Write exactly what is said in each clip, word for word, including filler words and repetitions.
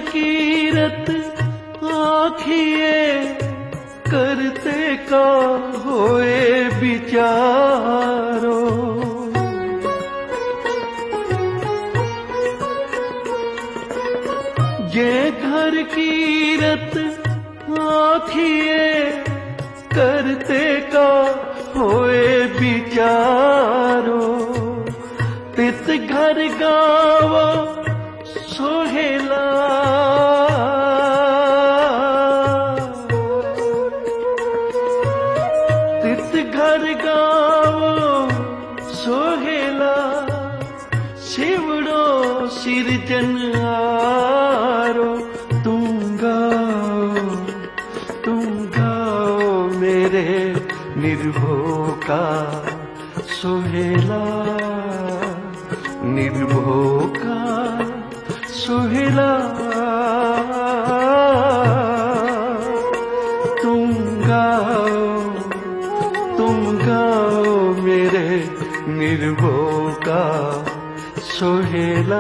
कीरत आखिए करते का होए विचारो। जे घर कीरत आखिए करते का होए विचारो। तित घर गावो सोहेला तित घर गावो सोहेला। शिवड़ो सिरजनहारो तुम गाओ तुम गाओ मेरे निर्भो का सोहेला। निर्भो का सोहेला तुम गाओ तुम गाओ मेरे निर्भो का सोहेला।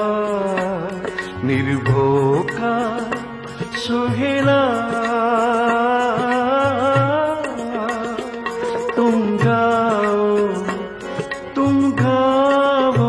निर्भो का सोहेला तुम गाओ तुम गाओ।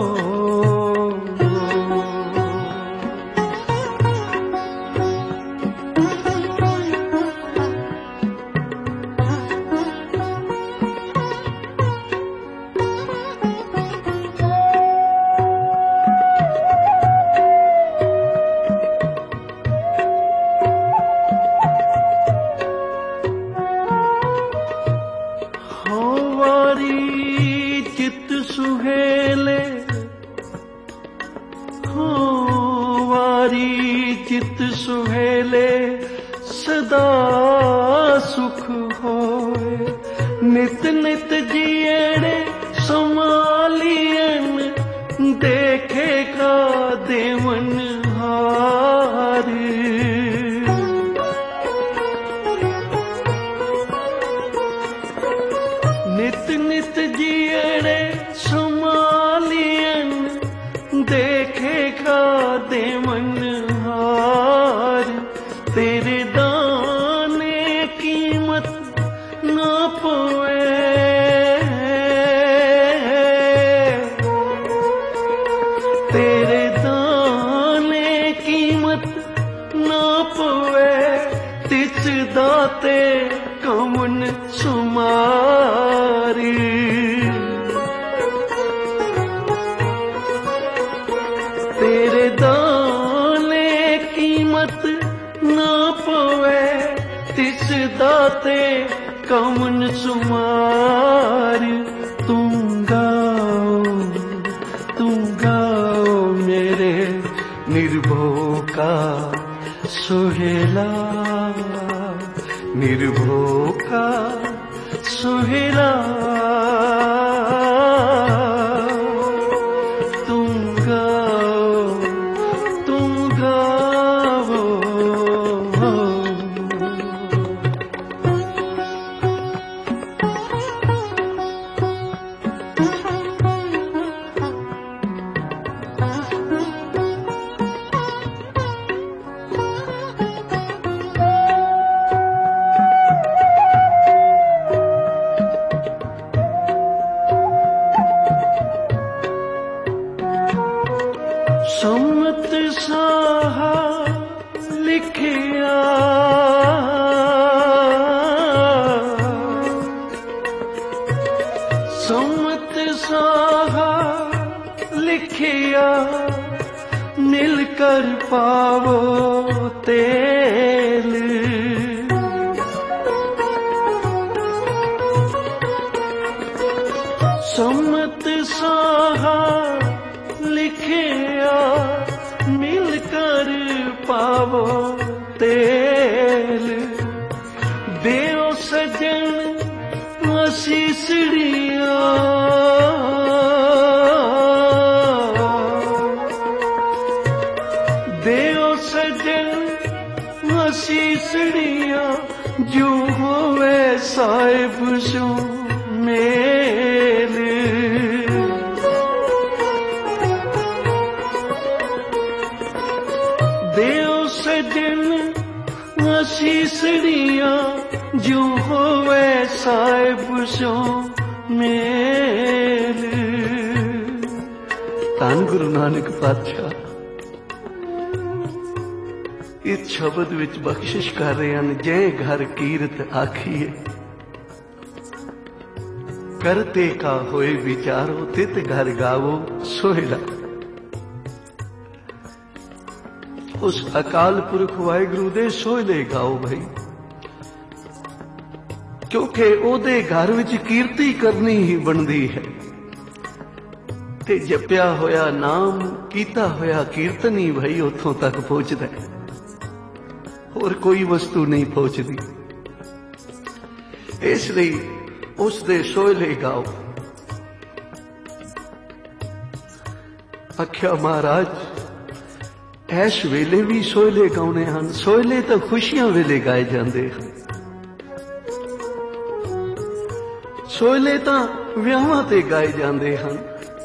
चित सुहेले हो वारी चित सुहेले सदा सुख होए। नित नित जियड़े समालियन देखे का देवन हारी। नित नित जियड़े समालियन देखे का देवन हार। तेरे दाने कीमत ना पोए तेरे दाने कीमत ना पोए। तिस दाते कवन सुमारी। तेरे दाने कीमत ना पवे तिस दाते कवन सुमार। तुम गाओ तुम गाओ मेरे निर्भो का सोहेला। निर्भो का सोहेला तुम गाओ तुम गाओ। सम्मत साहा लिखिया सम्मत साहा लिखिया मिलकर पावो तेल। सम्मत साहा लिखिया मिलकर पावो तेल। देव सजन आशीषड़िया देव सजन आशीषड़िया। जो होवे साहिब सो मेल। देव जो होवे साहिब सो मेल। धन गुरु नानक पातशाह इस शब्द विच बख्शिश कर रहे हैं, जय घर कीरत आखिए करते का होए विचारो तित घर गावो सोहेला। उस अकाल पुरख वाहिगुरु दे सोहले गाओ भाई, क्योंकि ओदे घर विच कीर्ति करनी ही बनदी है। ते जपिया होया नाम कीता होया कीर्तन ही भाई उथों तक पहुंचदा है, और कोई वस्तु नहीं पहुंचती। इसलिए उस दे सोहले गाओ। आख्या महाराज ऐस वेले भी सोहले गाने हैं। सोहले तो खुशियां वेले गाए जाते हैं, सोहले तो विआहां ते गाए जाते हैं।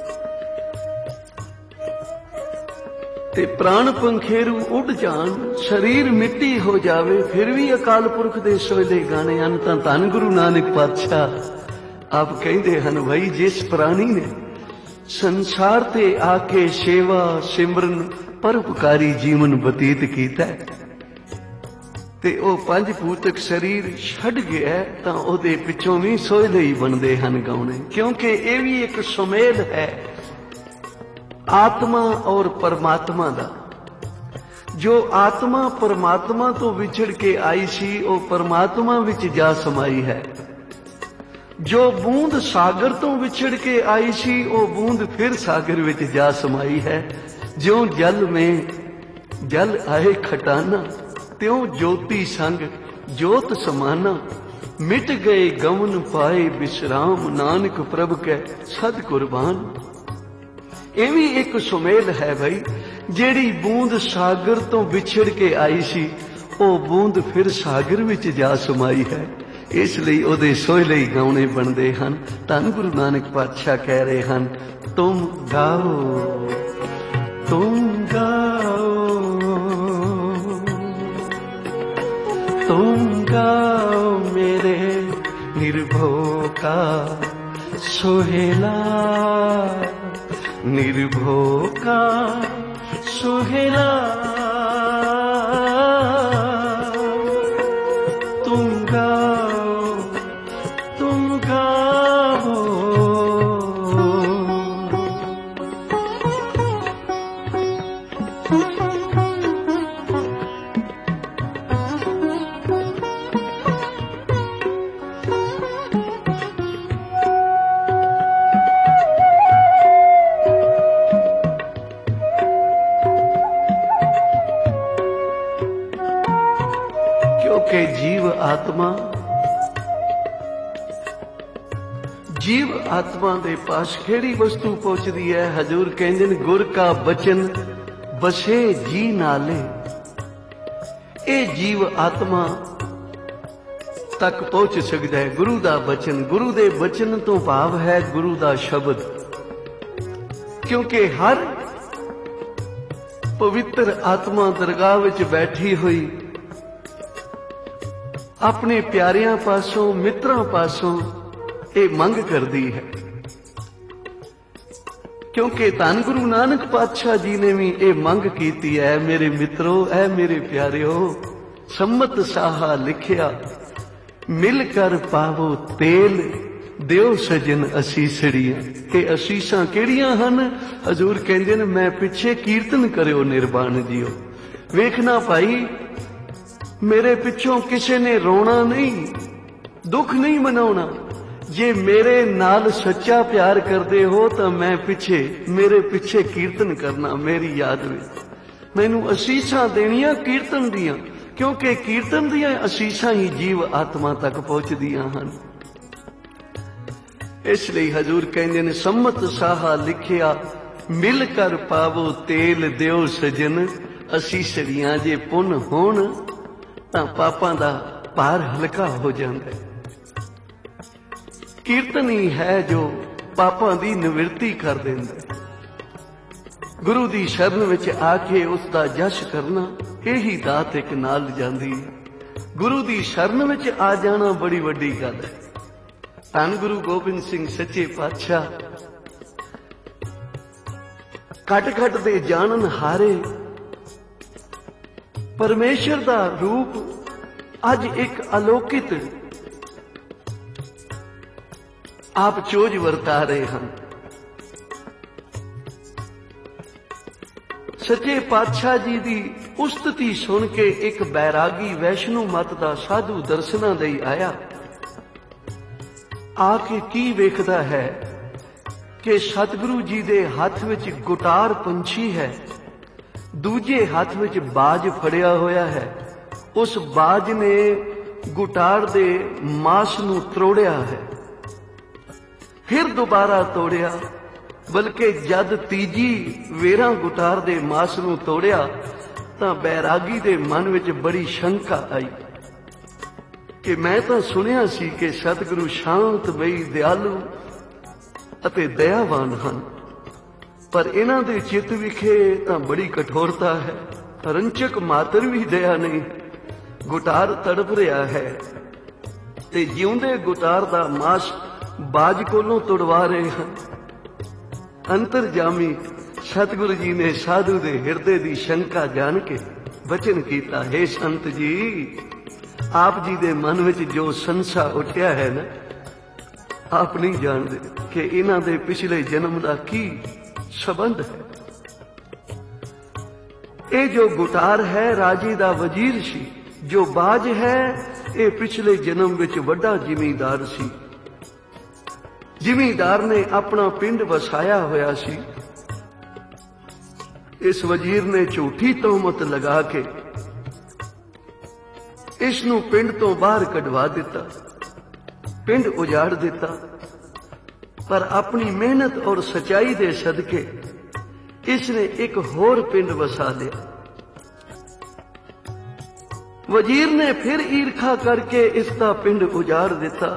ते प्राण पंखेरू उड़ जान शरीर मिट्टी हो जावे फिर भी अकाल पुरख दे सोहले गाने हैं। तां धन गुरु नानक पातशाह आप कहते हैं भाई, जिस प्राणी ने संसार ते आके सेवा सिमरन परोपकारी जीवन बतीत कीता ते ओ पंज भूतक शरीर छड़ गया तां ओदे पिछों भी सोहले ही बनते हैं गाने, क्योंकि ये भी एक सुमेल है आत्मा और परमात्मा दा। जो आत्मा परमात्मा तो विछड़ के आई सी वो परमात्मा विच जा समाई है। जो बूंद सागर तो विछड़ के आई सी वो बूंद फिर सागर विच जा समाई है। ज्यों जल में जल आए खटाना त्यों ज्योति संग ज्योत समाना। मिट गए गमन पाए विश्राम नानक प्रभ के सद कुर्बान। ये भी एक सुमेल है भाई, जेड़ी बूंद सागर तो बिछड़ के आई सी वो बूंद फिर सागर विच जा समाई है। इसलिए ओदे सोहले ही गाने बनते हैं। धन गुरु नानक पातशाह कह रहे हैं, तुम गाओ तुम गाओ तुम गाओ मेरे निर्भो का सोहेला। निर्भो का सोहेला तुम गाओ तुम गाओ। क्योंकि जीव आत्मा जीव आत्मा दे पास केड़ी वस्तु पहुंचती है। हजूर कहंदे गुर का बचन बसे जी नाले। ए जीव आत्मा तक पहुंच सकता है गुरु दा बचन। गुरु दे बचन तो भाव है गुरु दा शब्द, क्योंकि हर पवित्र आत्मा दरगाह विच बैठी हुई अपने प्यारियां पासों मित्रां पासों ये मंग करती है। क्योंकि धन गुरु नानक पातशाह जी ने भी ये मंग की है, मेरे मित्रों ऐ मेरे प्यारियो सम्मत साहा लिखिया मिल कर पावो तेल दियो सजन असीसड़ियां। के असीसां केड़ियां हन? हजूर कहंदे ने मैं पिछे कीर्तन करियो निर्वाण जियो। वेखना भाई मेरे पिछों किसी ने रोना नहीं, दुख नहीं मनाउणा। जे मेरे नाल सच्चा प्यार करते हो तो मैं पिछे मेरे पिछे कीर्तन करना मेरी याद में। मैनू असीसां देनियां कीर्तन दियां, क्योंकि कीर्तन दियां असीसां ही जीव आत्मा तक पहुंचदियां हन। इसलिए हजूर कहंदे ने सम्मत साहा लिखिया मिल कर पावो तेल दियो सजन असीसड़ियां। जे पुन होण तां पापां दा भार हल्का हो जाता है। कीर्तन ही है जो पापां दी निवृत्ति कर देंदा। गुरु दी शरण विच आके उसका जश करना यही दात एक नाल जांदी है। गुरु दी शरण विच आ जाना बड़ी वड्डी गल है। धन गुरु गोबिंद सिंह सच्चे पातशाह घट घट दे जानन हारे परमेश्वर दा रूप अज एक अलौकित आप चोज वरता रहे हैं। सच्चे पातशाह जी दी उस्तति सुन के एक बैरागी वैष्णो मत दा साधु दर्शना दई आया। आके की वेखदा है कि सतगुरु जी दे हाथ विच गुटार पंछी है, दूजे हाथ विच बाज फड़िया होया है। उस बाज ने गुटार दे मास नूं त्रोड़िया है, फिर दोबारा तोड़िया, बल्कि जद तीजी वेरा गुटार दे मास नूं तोड़िया तां बैरागी दे मन विच बड़ी शंका आई कि मैं तां सुनिया सी कि सतगुरु शांत बई दयालु अते दयावान हन, पर इन्हां दे चित विखे तां बड़ी कठोरता है। रंचक मातर भी दया नहीं, गुटार तड़प रहा है ते जिउंदे गुटार दा मास बाज कोलों तोड़वा रहे हैं। अंतरजामी सतगुरु जी ने साधु दे हिरदे दी शंका जान के वचन कीता, हे संत जी, आप जी दे मन विच जो संसा उठिया है ना, आप नहीं जानते कि इन्हां दे पिछले जन्म दा की संबंध है। ये जो गुटार है राजे दा वजीर सी, जो बाज है ये पिछले जन्म विच वड्डा जिमीदार सी। जिमीदार ने अपना पिंड वसाया होया सी। इस वजीर ने झूठी तोहमत लगा के इसनू पिंड तो बाहर कढवा दिता, पिंड उजाड़ दिता। पर अपनी मेहनत और सच्चाई दे सदके इसने एक होर पिंड वसा लिया। वजीर ने फिर ईर्खा करके इसका पिंड उजाड़ दिता।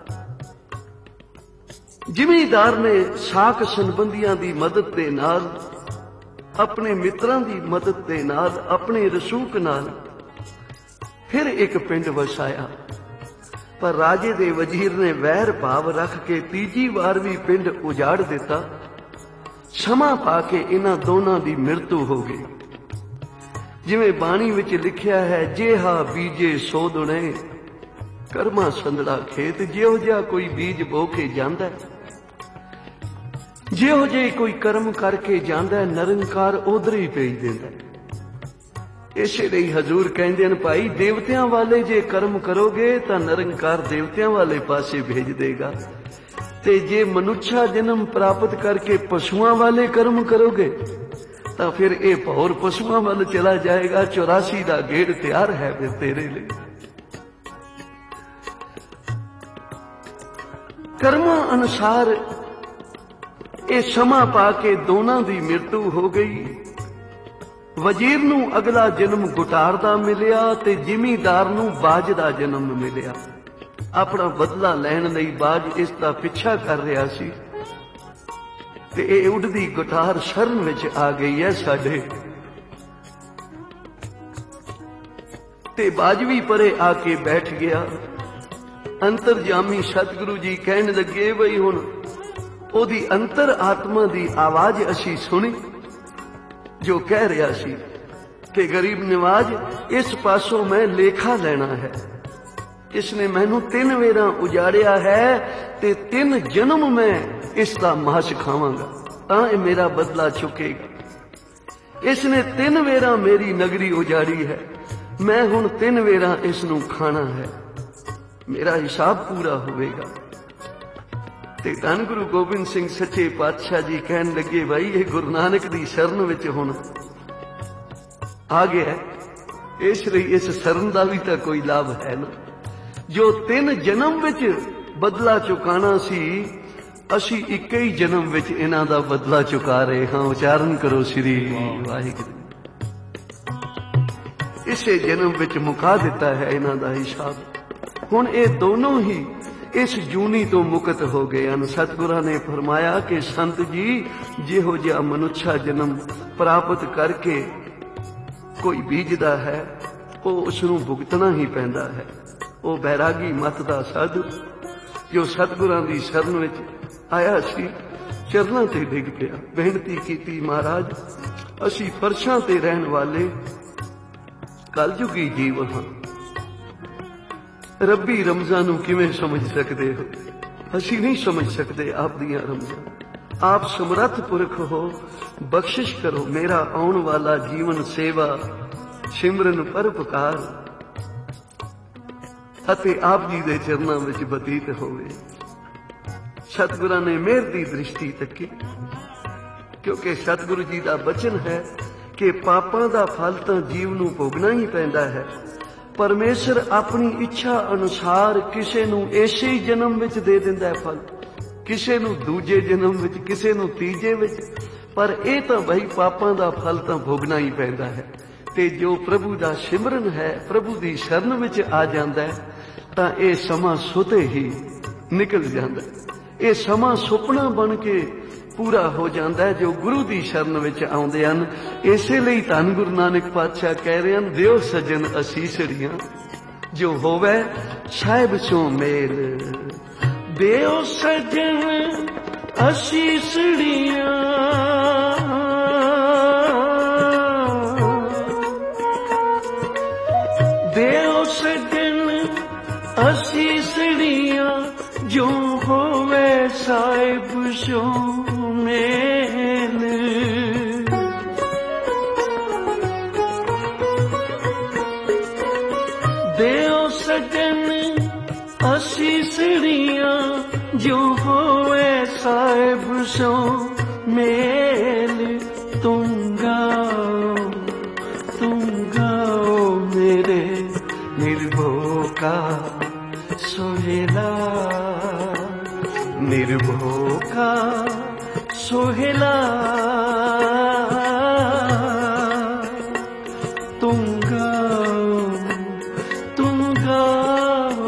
जिमीदार ने साक संबंधियां दी मदद दे नाल, अपने मित्रां दी मदद दे नाल, अपने रसूख नाल फिर एक पिंड वसाया। पर राजे दे वजीर ने वैर भाव रख के तीजी बार भी पिंड उजाड़ दिता। क्षमा पाके इन्हां दोनां दी मृत्यु हो गई। जिवें बाणी विच लिखिया है, जेहा बीजे सो दुणे, करमा संदड़ा खेत। जिहो जिहा कोई बीज बो के जांदा है, जिहो जे कोई कर्म करके जांदा है, निरंकार उधर ही भेज देंदा है। इसे लई हजूर कहंदे ने, भाई देवतियां वाले जे कर्म करोगे तां निरंकार देवतियां वाले पासे भेज देगा, ते जे मनुष्य जन्म प्राप्त करके पशुआं वाले कर्म करोगे तां फिर ये भौर पशुआं वाल चला जाएगा। चौरासी दा गेड़ तैयार है फिर तेरे लिए। कर्मा अनुसार ये क्षमा पाके दोनों दी मृत्यु हो गई। वजीर नू अगला जन्म गुटार दा मिलिया ते जिमीदार नू बाज दा जन्म मिलिया। अपना बदला लैण लई बाज इसका पिछा कर रहा सी ते ये उड़दी गुटार शरण विच आ गई है साडे। ते बाज भी परे आके बैठ गया। अंतरजामी सतगुरु जी कहन लगे, बई हुण ओदी अंतर आत्मा दी आवाज असी सुनी जो कह रहा सी कि गरीब नवाज, इस पासों मैं लेखा लेना है। इसने मैनू तीन वेरा उजाड़िया है ते तीन जन्म में इसका मास खावांगा तां ये मेरा बदला चुकेगा। इसने तीन वेरा मेरी नगरी उजाड़ी है, मैं हुण तीन वेरा इसनू खाना है, मेरा हिसाब पूरा होवेगा। ते धन गुरु गोबिंद सिंह सच्चे पातशाह जी कहन लगे, भाई ये गुरु नानक दी शरण विच हुण आ गया, इसलिए इस शरण दा भी तां कोई लाभ है ना। जो तीन जन्म विच बदला चुकाना सी, असी एक ही जन्म विच इन्हां दा बदला चुका रहे हां। उचारण करो श्री वाहिगुरू। इसे जन्म विच मुका दिता है इन्हां दा हिसाब। हुण ये दोनों ही इस जूनी तो मुक्त हो गए हैं। सतगुरां ने फरमाया कि संत जी, जिहो जिहा मनुष्य जन्म प्राप्त करके कोई बीजदा है, ਉਹ ਉਸ ਨੂੰ ਭੁਗਤਣਾ ਹੀ ਪੈਂਦਾ ਹੈ। ਉਹ ਬੈਰਾਗੀ ਮੱਤ ਦਾ ਸਾਧੂ ਜੋ ਸਤਿਗੁਰਾਂ ਦੀ ਸ਼ਰਨ ਵਿੱਚ ਆਇਆ ਸੀ, ਚਰਨਾਂ ਤੇ ਡਿੱਗ ਪਿਆ, ਬੇਨਤੀ ਕੀਤੀ, ਮਹਾਰਾਜ ਅਸੀਂ ਫਰਸ਼ਾਂ ਤੇ ਰਹਿਣ ਵਾਲੇ ਕਲਯੁਗੀ ਜੀਵ ਹਾਂ, ਰੱਬੀ ਰਮਜ਼ਾਂ ਨੂੰ ਕਿਵੇਂ ਸਮਝ ਸਕਦੇ ਹੋ? ਅਸੀਂ ਨਹੀਂ ਸਮਝ ਸਕਦੇ ਆਪ ਦੀਆਂ ਰਮਜ਼ਾਂ। ਆਪ ਸਮਰੱਥ ਪੁਰਖ ਹੋ, ਬਖਸ਼ਿਸ਼ ਕਰੋ, ਮੇਰਾ ਆਉਣ ਵਾਲਾ ਜੀਵਨ ਸੇਵਾ, ਸਿਮਰਨ, ਪਰਉਪਕਾਰ ਅਤੇ ਆਪ ਜੀ ਦੇ ਚਰਨਾਂ ਵਿੱਚ ਬਤੀਤ ਹੋਵੇ। ਸਤਿਗੁਰਾਂ ਨੇ ਮਿਹਰ ਦੀ ਦ੍ਰਿਸ਼ਟੀ ਤੱਕੀ, ਕਿਉਂਕਿ ਸਤਿਗੁਰੂ ਜੀ ਦਾ ਬਚਨ ਹੈ ਕਿ ਪਾਪਾਂ ਦਾ ਫਲ ਤਾਂ ਜੀਵ ਨੂੰ ਭੋਗਣਾ ਹੀ ਪੈਂਦਾ ਹੈ। ਪਰਮੇਸ਼ਰ ਆਪਣੀ ਇੱਛਾ ਅਨੁਸਾਰ ਕਿਸੇ ਨੂੰ ਇਸੇ ਹੀ ਜਨਮ ਵਿੱਚ ਦੇ ਦਿੰਦਾ ਹੈ ਫਲ, ਕਿਸੇ ਨੂੰ ਦੂਜੇ ਜਨਮ ਵਿੱਚ, ਕਿਸੇ ਨੂੰ ਤੀਜੇ ਵਿੱਚ, ਪਰ ਇਹ ਤਾਂ ਬਈ ਪਾਪਾਂ ਦਾ ਫਲ ਤਾਂ ਭੋਗਣਾ ਹੀ ਪੈਂਦਾ ਹੈ। ਤੇ ਜੋ ਪ੍ਰਭੂ ਦਾ ਸਿਮਰਨ ਹੈ, ਪ੍ਰਭੂ ਦੀ ਸ਼ਰਨ ਵਿੱਚ ਆ ਜਾਂਦਾ ਹੈ, ਤਾਂ ਇਹ ਸਮਾਂ ਸੁਤੇ ਹੀ ਨਿਕਲ ਜਾਂਦਾ, ਇਹ ਸਮਾਂ ਸੁਪਨਾ ਬਣ ਕੇ ਪੂਰਾ ਹੋ ਜਾਂਦਾ ਹੈ ਜੋ ਗੁਰੂ ਦੀ ਸ਼ਰਨ ਵਿੱਚ ਆਉਂਦੇ ਹਨ। ਇਸੇ ਲਈ ਧੰਨ ਗੁਰੂ ਨਾਨਕ ਪਾਤਸ਼ਾਹ ਕਹਿ ਰਹੇ ਹਨ, ਦਿਓ ਸਜਣ ਅਸੀਸੜੀਆਂ ਜੋ ਹੋਵੇ ਸਾਹਿਬ ਸੋ ਮੇਲ। ਦਿਓ ਸਜਣ ਅਸੀਸੜੀਆਂ ਦਿਓ ਸਜਣ ਅਸੀਸੜੀਆਂ ਜੋ ਹੋਵੇ ਸਾਹਿਬ ਸੋ ਮੇਲ। ਦਿਓ ਸਜਣ ਅਸੀਸੜੀਆਂ ਜੋ ਹੋਵੇ ਸਾਹਿਬ ਸੋ ਮੇਲ। ਤੁਮ ਗਾਓ ਤੁਮ ਗਾਓ ਮੇਰੇ ਨਿਰਭਉ ਕਾ सोहेला, निर्भो का सोहेला। तुम गाओ तुम गाओ।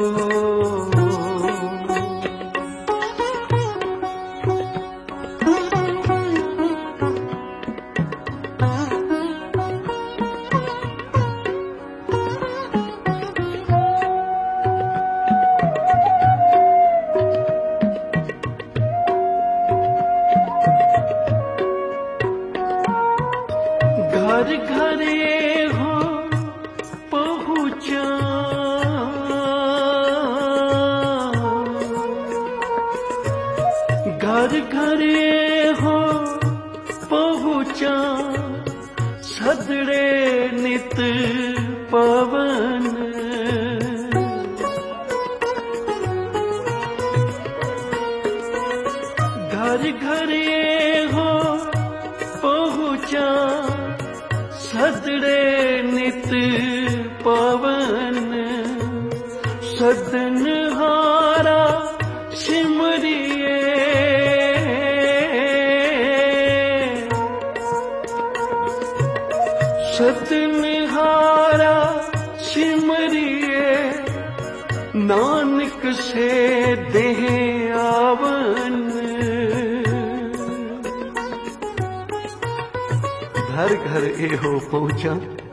घर घरे हो पहुँचा, घर घरे हो पहुँचा, सदड़े नित पवन। घर घरे हो पहुँचा, सदड़े नित पवन। सदनहारा सिमरिए, सदनहारा सिमरिए, नानक से देह आवन। घर घर एहो पहुंचा,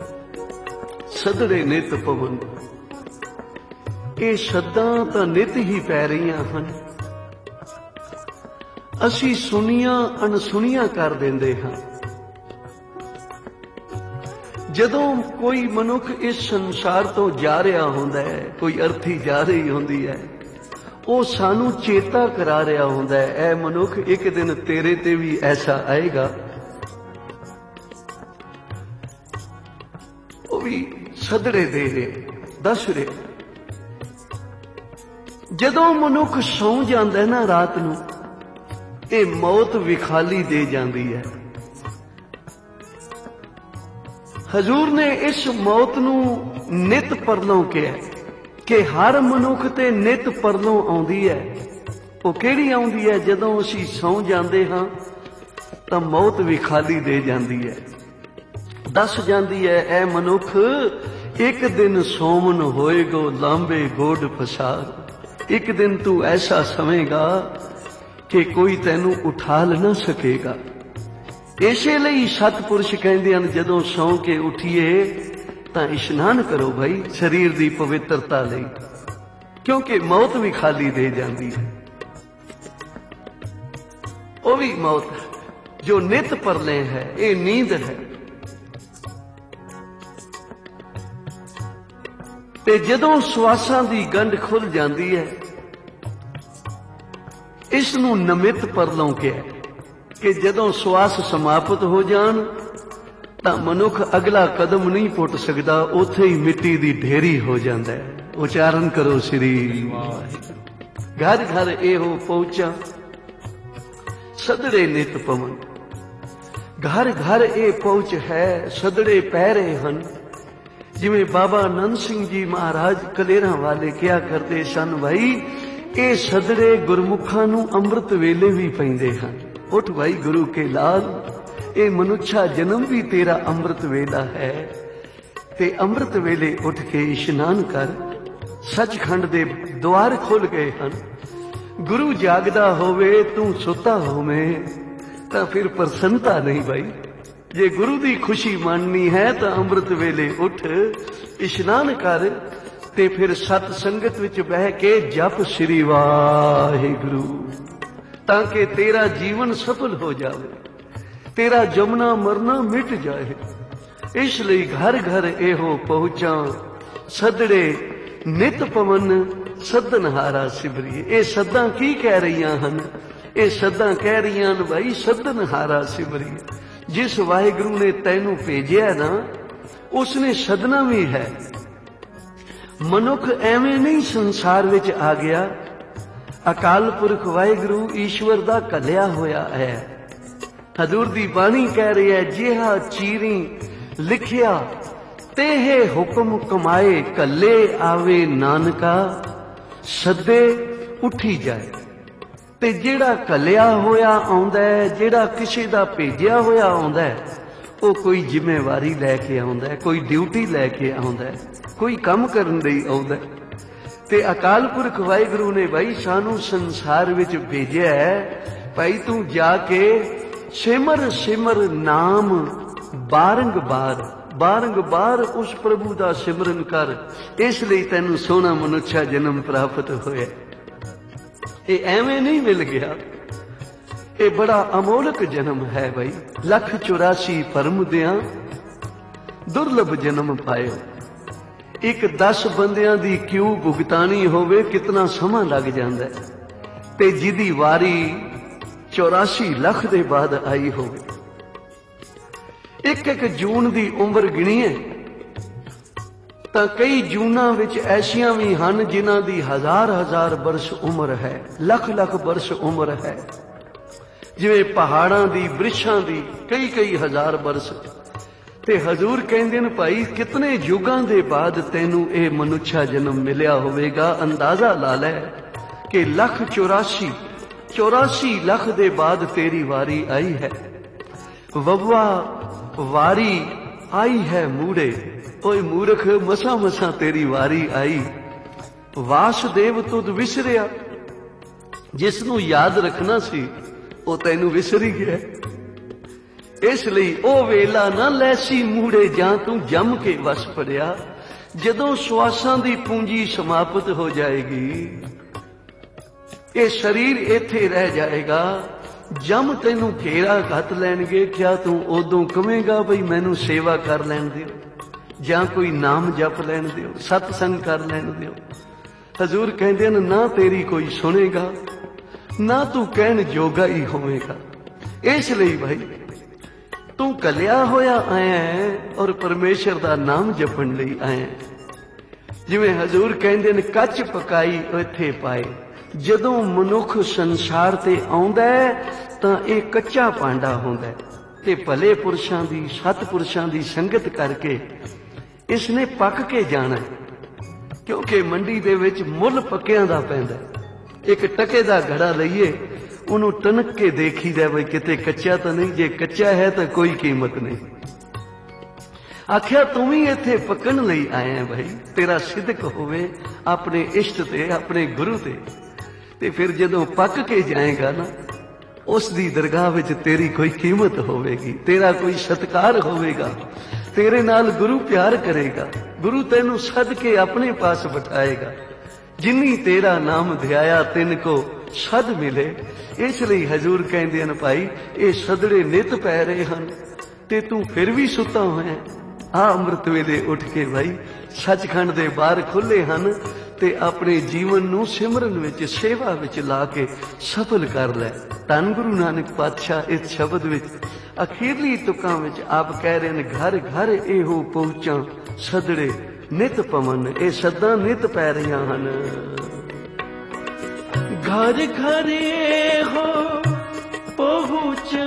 सदड़े नित पवन। ਇਹ ਸ਼ਬਦਾਂ ਤਾਂ ਨਿਤ ਹੀ ਪੈ ਰਹੀਆਂ ਹਨ, ਅਸੀਂ ਸੁਣੀਆਂ ਅਣਸੁਣੀਆਂ ਕਰ ਦਿੰਦੇ ਹਾਂ। ਜਦੋਂ ਕੋਈ ਮਨੁੱਖ ਇਸ ਸੰਸਾਰ ਤੋਂ ਜਾ ਰਿਹਾ ਹੁੰਦਾ ਹੈ, ਕੋਈ ਅਰਥੀ ਜਾ ਰਹੀ ਹੁੰਦੀ ਹੈ, ਉਹ ਸਾਨੂੰ ਚੇਤਾ ਕਰਾ ਰਿਹਾ ਹੁੰਦਾ ਹੈ, ਐ ਮਨੁੱਖ ਇੱਕ ਦਿਨ ਤੇਰੇ ਤੇ ਵੀ ਐਸਾ ਆਏਗਾ। ਉਹ ਵੀ ਸਦੜੇ ਦੇ ਰਹੇ, ਦੱਸ ਰਹੇ। ਜਦੋਂ ਮਨੁੱਖ ਸੌਂ ਜਾਂਦਾ ਨਾ ਰਾਤ ਨੂੰ, ਇਹ ਮੌਤ ਵਿਖਾਲੀ ਦੇ ਜਾਂਦੀ ਹੈ। ਹਜ਼ੂਰ ਨੇ ਇਸ ਮੌਤ ਨੂੰ ਨਿਤ ਪਰਲੋਂ ਕਿਹਾ ਕਿ ਹਰ ਮਨੁੱਖ ਤੇ ਨਿਤ ਪਰਲੋਂ ਆਉਂਦੀ ਹੈ। ਉਹ ਕਿਹੜੀ ਆਉਂਦੀ ਹੈ? ਜਦੋਂ ਅਸੀਂ ਸੌਂ ਜਾਂਦੇ ਹਾਂ ਤਾਂ ਮੌਤ ਵਿਖਾਲੀ ਦੇ ਜਾਂਦੀ ਹੈ, ਦੱਸ ਜਾਂਦੀ ਹੈ, ਐ ਮਨੁੱਖ ਇੱਕ ਦਿਨ ਸੋਮਨ ਹੋਏਗੋ ਲਾਂਬੇ ਗੋਡ ਪਸਾਰ। ਇੱਕ ਦਿਨ ਤੂੰ ਐਸਾ ਸਮੇਗਾ ਕਿ ਕੋਈ ਤੈਨੂੰ ਉਠਾ ਨਾ ਸਕੇਗਾ। ਇਸੇ ਲਈ ਸਤਿਪੁਰਸ਼ ਕਹਿੰਦੇ ਹਨ, ਜਦੋਂ ਸੌਂ ਕੇ ਉੱਠੀਏ ਤਾਂ ਇਸ਼ਨਾਨ ਕਰੋ ਭਾਈ ਸਰੀਰ ਦੀ ਪਵਿੱਤਰਤਾ ਲਈ, ਕਿਉਂਕਿ ਮੌਤ ਵੀ ਖਾਲੀ ਦੇ ਜਾਂਦੀ ਹੈ। ਉਹ ਵੀ ਮੌਤ ਹੈ ਜੋ ਨਿਤ ਪਰਲੇ ਹੈ, ਇਹ ਨੀਂਦ ਹੈ। ਤੇ ਜਦੋਂ ਸਵਾਸਾਂ ਦੀ ਗੰਢ ਖੁੱਲ ਜਾਂਦੀ ਹੈ, ਇਸ ਨੂੰ ਨਮਿਤ ਪਰਲੋਂ ਕਿਹਾ ਕਿ ਜਦੋਂ ਸਵਾਸ ਸਮਾਪਤ ਹੋ ਜਾਣ ਤਾਂ ਮਨੁੱਖ ਅਗਲਾ ਕਦਮ ਨਹੀਂ ਪੁੱਟ ਸਕਦਾ, ਉੱਥੇ ਹੀ ਮਿੱਟੀ ਦੀ ਢੇਰੀ ਹੋ ਜਾਂਦਾ ਹੈ। ਉਚਾਰਨ ਕਰੋ ਸ੍ਰੀ ਵਾਹਿਗੁਰੂ। ਘਰ ਘਰ ਇਹੋ ਪਹੁੰਚਾ ਸਦੜੇ ਨਿਤ ਪਵਨ, ਘਰ ਘਰ ਇਹ ਪਹੁੰਚ ਹੈ, ਸਦੜੇ ਪੈ ਰਹੇ ਹਨ। ਜਿਵੇਂ ਬਾਬਾ ਆਨੰਦ ਸਿੰਘ ਜੀ ਮਹਾਰਾਜ ਕਲੇਰਾਂ ਵਾਲੇ ਕਿਹਾ ਕਰਦੇ ਸਨ, ਭਾਈ ਇਹ ਸਦੜੇ ਗੁਰਮੁਖਾਂ ਨੂੰ ਅੰਮ੍ਰਿਤ ਵੇਲੇ ਵੀ ਪੈਂਦੇ ਹਨ। ਉੱਠ ਭਾਈ ਗੁਰੂ ਕੇ ਲਾਲ, ਇਹ ਮਨੁੱਖਾ ਜਨਮ ਵੀ ਤੇਰਾ ਅੰਮ੍ਰਿਤ ਵੇਲਾ ਹੈ, ਤੇ ਅੰਮ੍ਰਿਤ ਵੇਲੇ ਉੱਠ ਕੇ ਇਸ਼ਨਾਨ ਕਰ। ਸੱਚਖੰਡ ਦੇ ਦੁਆਰ ਖੁੱਲ ਗਏ ਹਨ। ਗੁਰੂ ਜਾਗਦਾ ਹੋਵੇ, ਤੂੰ ਸੁੱਤਾ ਹੋਵੇਂ, ਤਾਂ ਫਿਰ ਪ੍ਰਸੰਨਤਾ ਨਹੀਂ ਭਾਈ। ਜੇ ਗੁਰੂ ਦੀ ਖੁਸ਼ੀ ਮਾਣਨੀ ਹੈ ਤਾਂ ਅੰਮ੍ਰਿਤ ਵੇਲੇ ਉੱਠ, ਇਸ਼ਨਾਨ ਕਰ, ਤੇ ਫਿਰ ਸਤ ਸੰਗਤ ਵਿੱਚ ਬਹਿ ਕੇ ਜਪ ਸ੍ਰੀ ਵਾਹਿਗੁਰੂ, ਤਾਂ ਕਿ ਤੇਰਾ ਜੀਵਨ ਸਫਲ ਹੋ ਜਾਵੇ, ਤੇਰਾ ਜਮਨਾ ਮਰਨਾ ਮਿਟ ਜਾਏ। ਇਸ ਲਈ ਘਰ ਘਰ ਇਹੋ ਪਹੁੰਚਾਂ, ਸਦੜੇ ਨਿਤ ਪਵਨ, ਸੱਦਨਹਾਰਾ ਸਿਮਰੀਏ। ਇਹ ਸੱਦਾਂ ਕੀ ਕਹਿ ਰਹੀਆਂ ਹਨ? ਇਹ ਸੱਦਾਂ ਕਹਿ ਰਹੀਆਂ ਹਨ ਭਾਈ ਸੱਦਨਹਾਰਾ ਸਿਮਰੀਏ। ਜਿਸ ਵਾਹਿਗੁਰੂ ਨੇ ਤੈਨੂੰ ਭੇਜਿਆ ਨਾ, ਉਸਨੇ ਸੱਦਣਾ ਵੀ ਹੈ। ਮਨੁੱਖ ਐਵੇਂ ਨਹੀਂ ਸੰਸਾਰ ਵਿੱਚ ਆ ਗਿਆ, ਅਕਾਲ ਪੁਰਖ ਵਾਹਿਗੁਰੂ ਈਸ਼ਵਰ ਦਾ ਘੱਲਿਆ ਹੋਇਆ ਹੈ। ਹਜ਼ੂਰ ਦੀ ਬਾਣੀ ਕਹਿ ਰਹੀ ਹੈ, ਜਿਹਾ ਚੀਰੀ ਲਿਖਿਆ ਤੇਹੇ ਹੁਕਮ ਕਮਾਏ, ਘੱਲੇ ਆਵੇ ਨਾਨਕਾ, ਸੱਦੇ ਉੱਠੀ ਜਾਏ। ਤੇ ਜਿਹੜਾ ਘੱਲਿਆ ਹੋਇਆ ਆਉਂਦਾ ਹੈ, ਜਿਹੜਾ ਕਿਸੇ ਦਾ ਭੇਜਿਆ ਹੋਇਆ ਆਉਂਦਾ ਹੈ, ਉਹ ਕੋਈ ਜ਼ਿੰਮੇਵਾਰੀ ਲੈ ਕੇ ਆਉਂਦਾ ਹੈ, ਕੋਈ ਡਿਊਟੀ ਲੈ ਕੇ ਆਉਂਦਾ ਹੈ, ਕੋਈ ਕੰਮ ਕਰਨ ਲਈ ਆਉਂਦਾ ਹੈ। ਤੇ ਅਕਾਲ ਪੁਰਖ ਵਾਹਿਗੁਰੂ ਨੇ ਭਾਈ ਸਾਨੂੰ ਸੰਸਾਰ ਵਿੱਚ ਭੇਜਿਆ ਹੈ, ਭਾਈ ਤੂੰ ਜਾ ਕੇ ਸਿਮਰ ਸਿਮਰ ਨਾਮ ਬਾਰੰਗਬਾਰ, ਬਾਰੰਗਬਾਰ ਉਸ ਪ੍ਰਭੂ ਦਾ ਸਿਮਰਨ ਕਰ। ਇਸ ਲਈ ਤੈਨੂੰ ਸੋਹਣਾ ਮਨੁੱਖਾ ਜਨਮ ਪ੍ਰਾਪਤ ਹੋਇਆ। ਇਹ ਐਵੇਂ ਨਹੀਂ ਮਿਲ ਗਿਆ, ਇਹ ਬੜਾ ਅਮੋਲਕ ਜਨਮ ਹੈ ਭਾਈ। ਲੱਖ ਚੁਰਾਸੀ ਭਰਮ ਦਿਆਂ ਦੁਰਲਭ ਜਨਮ ਪਾਇਓ। ਇੱਕ ਦਸ ਬੰਦਿਆਂ ਦੀ ਕਿਊ ਭੁਗਤਾਨੀ ਹੋਵੇ, ਕਿਤਨਾ ਸਮਾਂ ਲੱਗ ਜਾਂਦਾ ਹੈ, ਤੇ ਜਿਹਦੀ ਵਾਰੀ ਚੌਰਾਸੀ ਲੱਖ ਦੇ ਬਾਅਦ ਆਈ ਹੋਵੇ। ਇੱਕ ਇੱਕ ਜੂਨ ਦੀ ਉਮਰ ਗਿਣੀਏ ਤਾਂ ਕਈ ਜੂਨਾਂ ਵਿੱਚ ਐਸੀਆਂ ਵੀ ਹਨ ਜਿਨ੍ਹਾਂ ਦੀ ਹਜ਼ਾਰ ਹਜ਼ਾਰ ਬਰਸ ਉਮਰ ਹੈ, ਲੱਖ ਲੱਖ ਬਰਸ ਉਮਰ ਹੈ। ਜਿਵੇਂ ਪਹਾੜਾਂ ਦੀ, ਬ੍ਰਿਛਾਂ ਦੀ ਕਈ ਕਈ ਹਜ਼ਾਰ ਬਰਸ। ਤੇ ਹਜ਼ੂਰ ਕਹਿੰਦੇ ਨੇ ਭਾਈ ਕਿਤਨੇ ਯੁੱਗਾਂ ਦੇ ਬਾਅਦ ਤੈਨੂੰ ਇਹ ਮਨੁੱਖਾ ਜਨਮ ਮਿਲਿਆ ਹੋਵੇਗਾ। ਅੰਦਾਜ਼ਾ ਲਾ ਲੈ ਕਿ ਲੱਖ ਚੌਰਾਸੀ ਚੌਰਾਸੀ ਲੱਖ ਦੇ ਬਾਅਦ ਤੇਰੀ ਵਾਰੀ ਆਈ ਹੈ। ਵੱਵਾ ਵਾਰੀ ਆਈ ਹੈ ਮੂੜੇ, ਓਏ ਮੂਰਖ ਮਸਾਂ ਮਸਾਂ ਤੇਰੀ ਵਾਰੀ ਆਈ। ਵਾਸਦੇਵ ਤੁਧ ਵਿਸਰਿਆ, ਜਿਸ ਨੂੰ ਯਾਦ ਰੱਖਣਾ ਸੀ ਉਹ ਤੈਨੂੰ ਵਿਸਰ ਹੀ ਗਿਆ। ਇਸ ਲਈ ਉਹ ਵੇਲਾ ਨਾ ਲੈਸੀ ਮੂੜੇ, ਜਾਂ ਤੂੰ ਜੰਮ ਕੇ ਵਸ ਪੜਿਆ। ਜਦੋਂ ਸਵਾਸਾਂ ਦੀ ਪੂੰਜੀ ਸਮਾਪਤ ਹੋ ਜਾਏਗੀ, ਇਹ ਸਰੀਰ ਇੱਥੇ ਰਹਿ ਜਾਏਗਾ, ਜਮ ਤੈਨੂੰ ਘੇਰਾ ਘੱਟ ਲੈਣਗੇ। ਕਿਆ ਤੂੰ ਉਦੋਂ ਕਵੇਂਗਾ ਬਈ ਮੈਨੂੰ ਸੇਵਾ ਕਰ ਲੈਣ ਦਿਓ, ਜਾਂ ਕੋਈ ਨਾਮ ਜਪ ਲੈਣ ਦਿਓ, ਸਤਸੰਗ ਕਰ ਲੈਣ ਦਿਓ? ਹਜ਼ੂਰ ਕਹਿੰਦੇ ਨੇ ਨਾ ਤੇਰੀ ਕੋਈ ਸੁਣੇਗਾ, ਨਾ ਤੂੰ ਕਹਿਣ ਜੋਗਾ ਹੀ ਹੋਵੇਗਾ। ਇਸ ਲਈ ਭਾਈ ਤੂੰ ਕੱਲਿਆ ਹੋਇਆ ਆਇਆ ਹੈ ਔਰ ਪਰਮੇਸ਼ਰ ਦਾ ਨਾਮ ਜਪਣ ਲਈ ਆਇਆ। ਜਿਵੇਂ ਹਜ਼ੂਰ ਕਹਿੰਦੇ ਨੇ ਕੱਚ ਪਕਾਈ ਇੱਥੇ ਪਾਏ। ਜਦੋਂ ਮਨੁੱਖ ਸੰਸਾਰ ਤੇ ਆਉਂਦਾ ਹੈ ਤਾਂ ਇਹ ਕੱਚਾ ਭਾਂਡਾ ਹੁੰਦਾ, ਤੇ ਭਲੇ ਪੁਰਸ਼ਾਂ ਦੀ, ਸਤਿਪੁਰਸ਼ਾਂ ਦੀ ਸੰਗਤ ਕਰਕੇ ਇਸਨੇ ਪੱਕ ਕੇ ਜਾਣਾ, ਕਿਉਂਕਿ ਮੰਡੀ ਦੇ ਵਿੱਚ ਮੁੱਲ ਪੱਕਿਆਂ ਦਾ ਪੈਂਦਾ। ਇੱਕ ਟਕੇ ਦਾ ਘੜਾ ਲਈਏ, ਉਹਨੂੰ ਟਨਕ ਕੇ ਦੇਖੀਦਾ ਬਈ ਕਿਤੇ ਕੱਚਾ ਤਾਂ ਨਹੀਂ, ਜੇ ਕੱਚਾ ਹੈ ਤਾਂ ਕੋਈ ਕੀਮਤ ਨਹੀਂ। ਆਖਿਆ ਤੂੰ ਵੀ ਇੱਥੇ ਪੱਕਣ ਲਈ ਆਇਆ ਭਾਈ, ਤੇਰਾ ਸਿਦਕ ਹੋਵੇ ਆਪਣੇ ਇਸ਼ਟ ਤੇ, ਆਪਣੇ ਗੁਰੂ ਤੇ, ਤੇ ਫਿਰ ਜਦੋਂ ਪੱਕ ਕੇ ਜਾਏਗਾ ਨਾ, ਉਸ ਦੀ ਦਰਗਾਹ ਵਿੱਚ ਤੇਰੀ ਕੋਈ ਕੀਮਤ ਹੋਵੇਗੀ, ਤੇਰਾ ਕੋਈ ਸਤਿਕਾਰ ਹੋਵੇਗਾ। तेरे नाल गुरु प्यार करेगा, गुरु तेनू सद के अपने पास बिठाएगा। जिन्नी तेरा नाम ध्याया तिन को सद मिले। इसलिए हजूर कहते हैं भाई ये सदड़े नित पै रहे हैं ते तू फिर भी सुता होया। आ अमृत वेले उठ के भाई सचखंड दे बार खुले हैं ते अपने जीवन नू सिमरन विच सेवा विच ला के सफल कर लै। धन गुरु नानक पातशाह इस शब्द विच अखीरली तुकां विच आप कह रहे हैं घर घर एहो पहुंचा सदड़े नित पवन। ये सदा नित पै रही हैं। घर घर एहो पहुंचा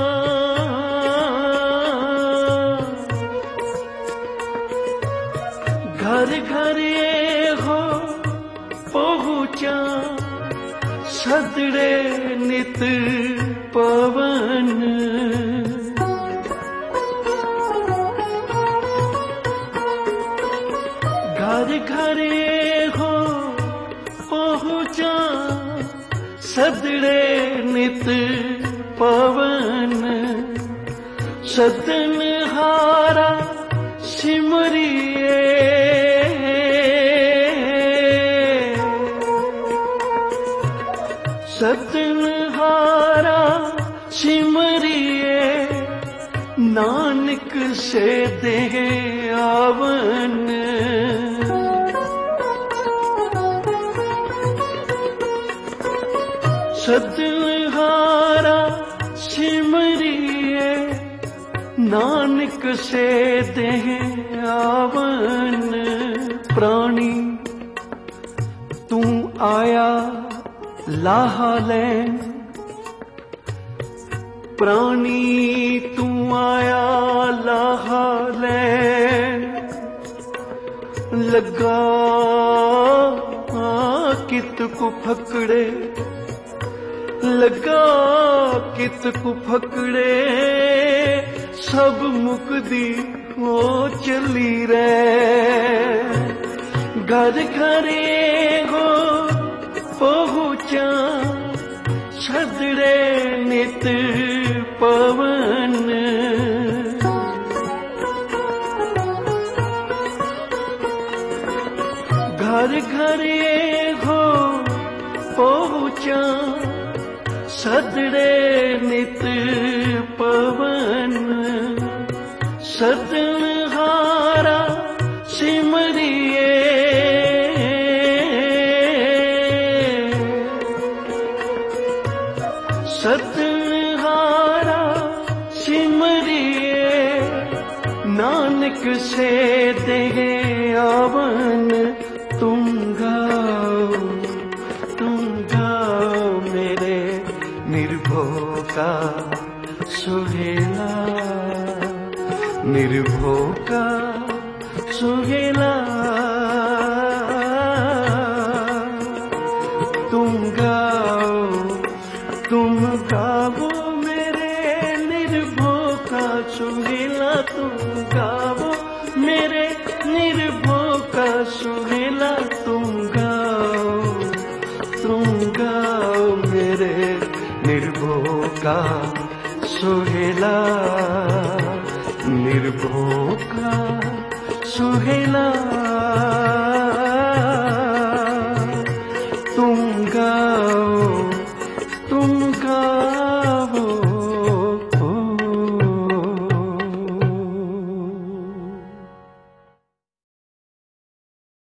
घर घर हो पहुंचा सदड़े नित पवन। घर घर हो पहुंचा सदड़े नित पवन। सदन हारा सिमरिए सदन हारा सिमरिए नानक से दे आवन। सदन हारा सिमरिए नानक से दे आवन। प्राणी तू आया लाहा लैन, प्राणी तू आया लाहा लैन। लगा कित को फकड़े लगा कित को फकड़े सब मुकदी हो चली रे। घर घरे हो पहुंचा सदड़े नित पवन। घर घरे हो पहुंचा सदड़े नित पवन। सदन हारा सिमरिए सदन हारा सिमरिए नानक से दे आवन। तुम गाओ तुम गाओ मेरे निर्भो का सुहेला निर्भो का सुहेला। तुम गाओ तुम गाओ मेरे निर्भो का सुहेला। तुम गाओ मेरे निर्भो का सुहेला। तुम गाओ तुम गाओ मेरे निर्भो का सुहेला निर्भो का सुहेला।